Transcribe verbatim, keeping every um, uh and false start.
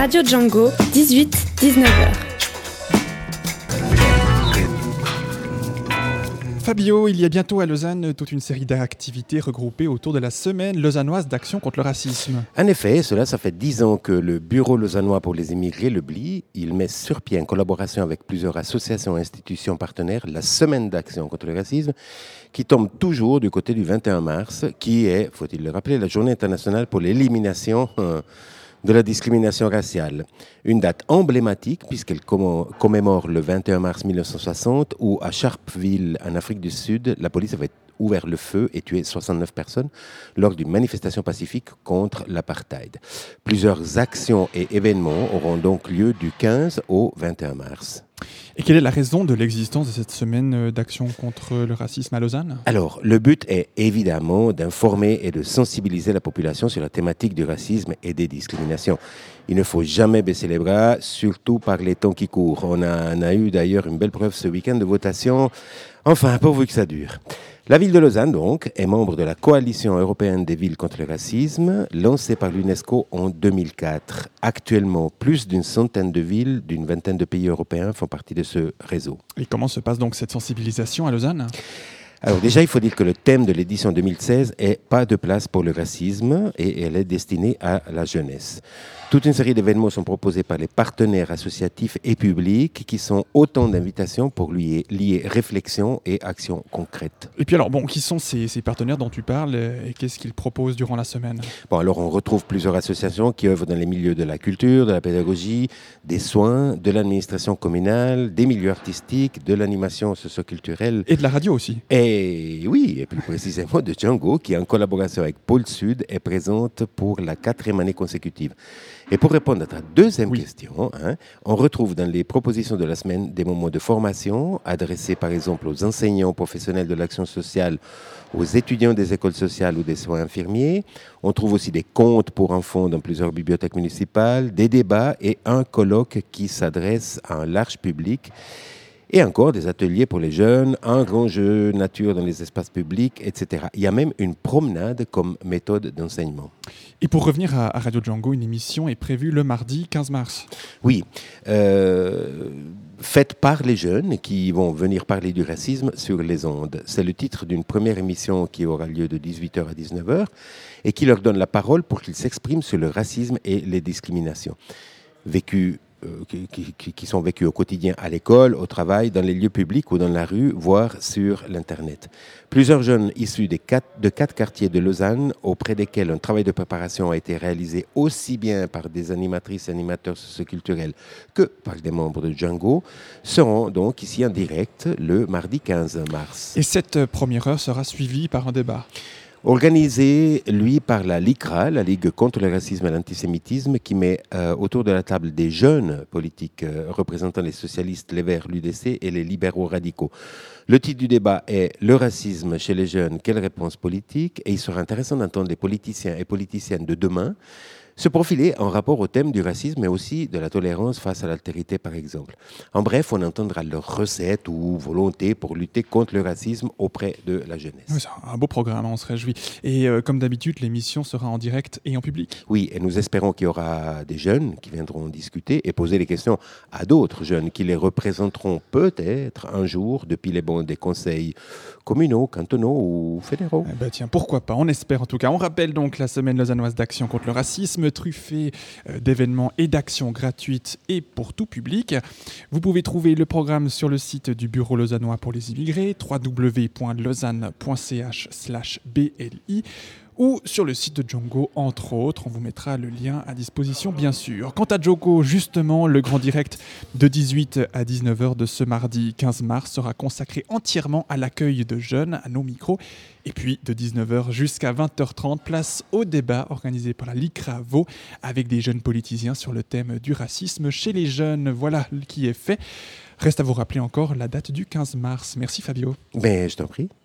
Radio Django, dix-huit dix-neuf heures. Fabio, il y a bientôt à Lausanne toute une série d'activités regroupées autour de la semaine lausannoise d'action contre le racisme. En effet, cela, ça fait dix ans que le Bureau lausannois pour les immigrés, le B L I, il met sur pied en collaboration avec plusieurs associations et institutions partenaires la semaine d'action contre le racisme qui tombe toujours du côté du vingt et un mars, qui est, faut-il le rappeler, la journée internationale pour l'élimination euh, de la discrimination raciale. Une date emblématique puisqu'elle commémore le vingt et un mars mille neuf cent soixante où à Sharpeville, en Afrique du Sud, la police avait ouvert le feu et tué soixante-neuf personnes lors d'une manifestation pacifique contre l'apartheid. Plusieurs actions et événements auront donc lieu du quinze au vingt et un mars. Et quelle est la raison de l'existence de cette semaine d'action contre le racisme à Lausanne ? Alors, le but est évidemment d'informer et de sensibiliser la population sur la thématique du racisme et des discriminations. Il ne faut jamais baisser les bras, surtout par les temps qui courent. On a, on a eu d'ailleurs une belle preuve ce week-end de votation. Enfin, pourvu que ça dure. La ville de Lausanne, donc, est membre de la Coalition européenne des villes contre le racisme, lancée par l'UNESCO en deux mille quatre. Actuellement, plus d'une centaine de villes d'une vingtaine de pays européens font partie de ce réseau. Et comment se passe donc cette sensibilisation à Lausanne ? Alors déjà, il faut dire que le thème de l'édition deux mille seize est « Pas de place pour le racisme » et elle est destinée à la jeunesse. Toute une série d'événements sont proposés par les partenaires associatifs et publics qui sont autant d'invitations pour lier, lier réflexion et action concrète. Et puis alors, bon, qui sont ces, ces partenaires dont tu parles et qu'est-ce qu'ils proposent durant la semaine ? Bon, alors on retrouve plusieurs associations qui œuvrent dans les milieux de la culture, de la pédagogie, des soins, de l'administration communale, des milieux artistiques, de l'animation socio-culturelle. Et de la radio aussi. Et oui, et plus précisément de Django, qui en collaboration avec Pôle Sud est présente pour la quatrième année consécutive. Et pour répondre à ta deuxième oui. question, hein, on retrouve dans les propositions de la semaine des moments de formation adressés par exemple aux enseignants professionnels de l'action sociale, aux étudiants des écoles sociales ou des soins infirmiers. On trouve aussi des contes pour enfants dans plusieurs bibliothèques municipales, des débats et un colloque qui s'adresse à un large public. Et encore des ateliers pour les jeunes, un grand jeu nature dans les espaces publics, et cetera. Il y a même une promenade comme méthode d'enseignement. Et pour revenir à, à Radio Django, une émission est prévue le mardi quinze mars. Oui, euh, faite par les jeunes qui vont venir parler du racisme sur les ondes. C'est le titre d'une première émission qui aura lieu de dix-huit heures à dix-neuf heures et qui leur donne la parole pour qu'ils s'expriment sur le racisme et les discriminations vécues. Qui, qui, qui sont vécus au quotidien à l'école, au travail, dans les lieux publics ou dans la rue, voire sur l'Internet. Plusieurs jeunes issus des quatre, de quatre quartiers de Lausanne, auprès desquels un travail de préparation a été réalisé aussi bien par des animatrices et animateurs socioculturels que par des membres de Django, seront donc ici en direct le mardi quinze mars. Et cette première heure sera suivie par un débat. Organisé, lui, par la LICRA, la Ligue contre le racisme et l'antisémitisme, qui met euh, autour de la table des jeunes politiques euh, représentant les socialistes, les Verts, l'U D C et les libéraux radicaux. Le titre du débat est « Le racisme chez les jeunes, quelle réponse politique ?» Et il sera intéressant d'entendre les politiciens et politiciennes de demain se profiler en rapport au thème du racisme, mais aussi de la tolérance face à l'altérité, par exemple. En bref, on entendra leurs recettes ou volontés pour lutter contre le racisme auprès de la jeunesse. Oui, c'est un beau programme, on se réjouit. Et euh, comme d'habitude, l'émission sera en direct et en public. Oui, et nous espérons qu'il y aura des jeunes qui viendront discuter et poser les questions à d'autres jeunes qui les représenteront peut-être un jour depuis les bancs des conseils communaux, cantonaux ou fédéraux. Eh ben tiens, pourquoi pas, on espère en tout cas. On rappelle donc la semaine lausannoise d'action contre le racisme, truffée euh, d'événements et d'actions gratuites et pour tout public. Vous pouvez trouver le programme sur le site du Bureau lausannois pour les immigrés, w w w point lausanne point c h slash b l i, ou sur le site de Django, entre autres. On vous mettra le lien à disposition, bien sûr. Quant à Django, justement, le grand direct de dix-huit à dix-neuf heures de ce mardi quinze mars sera consacré entièrement à l'accueil de jeunes à nos micros. Et puis, de dix-neuf heures jusqu'à vingt heures trente, place au débat organisé par la LICRA Vaud avec des jeunes politiciens sur le thème du racisme chez les jeunes. Voilà qui est fait. Reste à vous rappeler encore la date du quinze mars. Merci Fabio. Ben, je t'en prie.